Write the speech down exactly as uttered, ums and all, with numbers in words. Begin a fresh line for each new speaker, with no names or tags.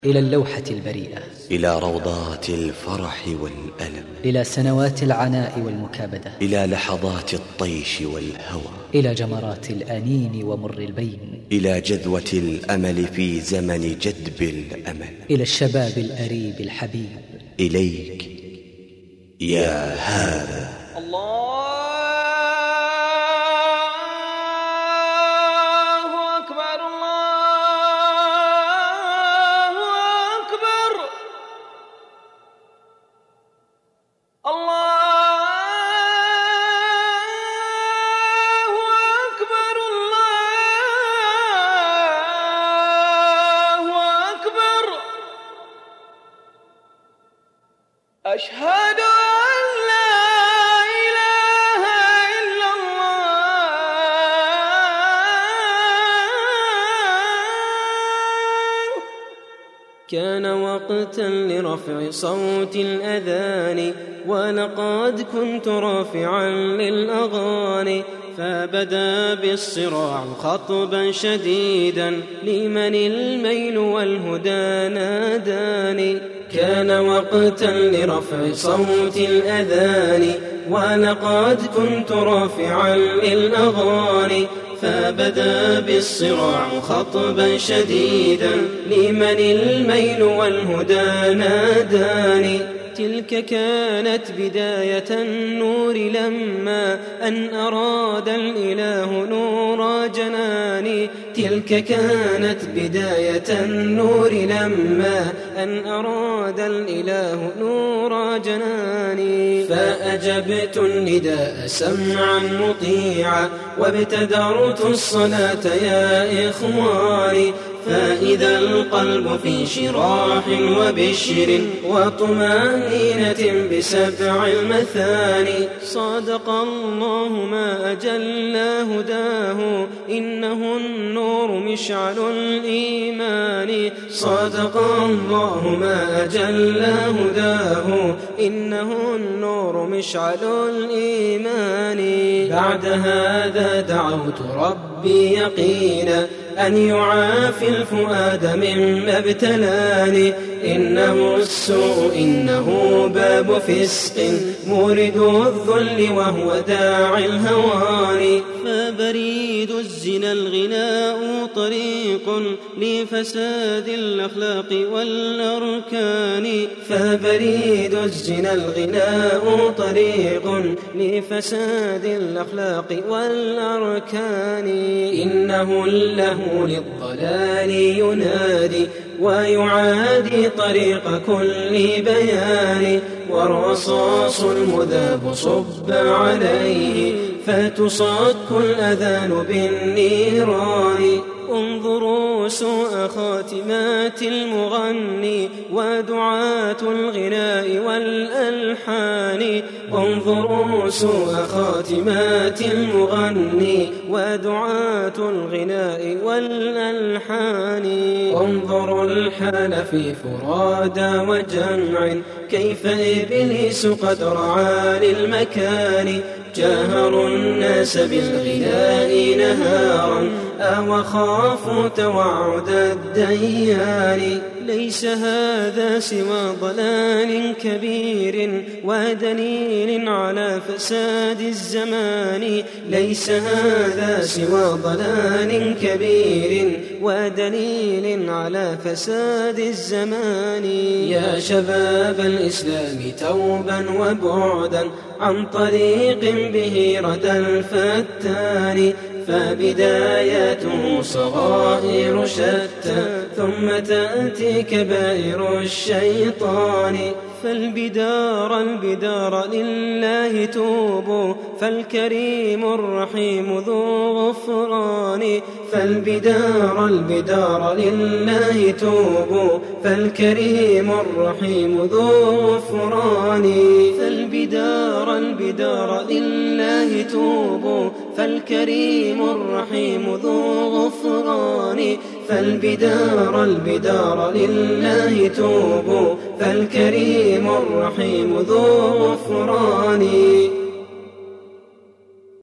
إلى اللوحة البريئة،
إلى روضات الفرح والألم،
إلى سنوات العناء والمكابدة،
إلى لحظات الطيش والهوى،
إلى جمرات الأنين ومر البين،
إلى جذوة الأمل في زمن جدب الأمل،
إلى الشباب الأريب الحبيب،
إليك يا هذا.
الله أكبر، الله أكبر، الله أكبر، الله أكبر. أشهد أن لا إله إلا الله.
كان وقتا لرفع صوت الأذان، ولقد كنت رافعا للأغاني، فبدا بالصراع خطبا شديدا، لمن الميل والهدى ناداني. كان وقتا لرفع صوت الأذان، ولقد كنت رافعا للأغاني، فبدا بالصراع خطبا شديدا، لمن الميل والهدى ناداني. تلك كانت بداية النور، لما أن أراد الإله نور جناني. تلك كانت بداية النور، لما أن أراد الإله نور جناني. فأجبت النداء سمعا مطيعا، وابتدرت الصلاة يا إخواني. فإذا القلب في شراح وبشر وطمأنينة بسبع المثاني. صادق الله ما أجل هداه، إنه النور مشعل الإيمان. صادق الله ما أجل هداه، إنه النور مشعل الإيمان. بعد هذا دعوت ربي يقينا أن يعافي الفؤاد مما ابتلاني. إنه السوء إنه باب فسق، مورد الذل وهو داعي الهوان. فبريد الزنا الغناء طريق لفساد الأخلاق والأركان. فبريد الزنا الغناء طريق لفساد الأخلاق والأركان. إنه اللهو للضلال ينادي، ويعادي طريق كل بيان. والرصاص المذاب صب عليه، فتصك الأذان بالنيران. انظروا سوء خاتمات المغني، ودعاة الغناء والألحان. انظروا سوء خاتمات المغني، ودعاة الغناء والألحان. انظروا الحال في فرادى وجمع، كيف إبليس قد رعى للمكان. جاهروا الناس بالغناء نهارا، أو خافوا توعد الديان. ليس هذا سوى ضلال كبير، ودليل على فساد الزمان. ليس هذا سوى ضلال كبير، ودليل على فساد الزمان. يا شباب الإسلام توبا وبعدا عن طريق به ردى الفتان. فبدايته صغائر شتى، ثم تأتي كبائر الشيطان. فالبدار البدار لله توبوا، فالكريم الرحيم ذو غفران. فالبدار البدار لله توبوا، فالكريم الرحيم ذو غفران. فالبدار البدار لله توبوا، فالكريم الرحيم ذو غفران. فالبدار البدار لله توبوا، فالكريم الرحيم ذو غفران.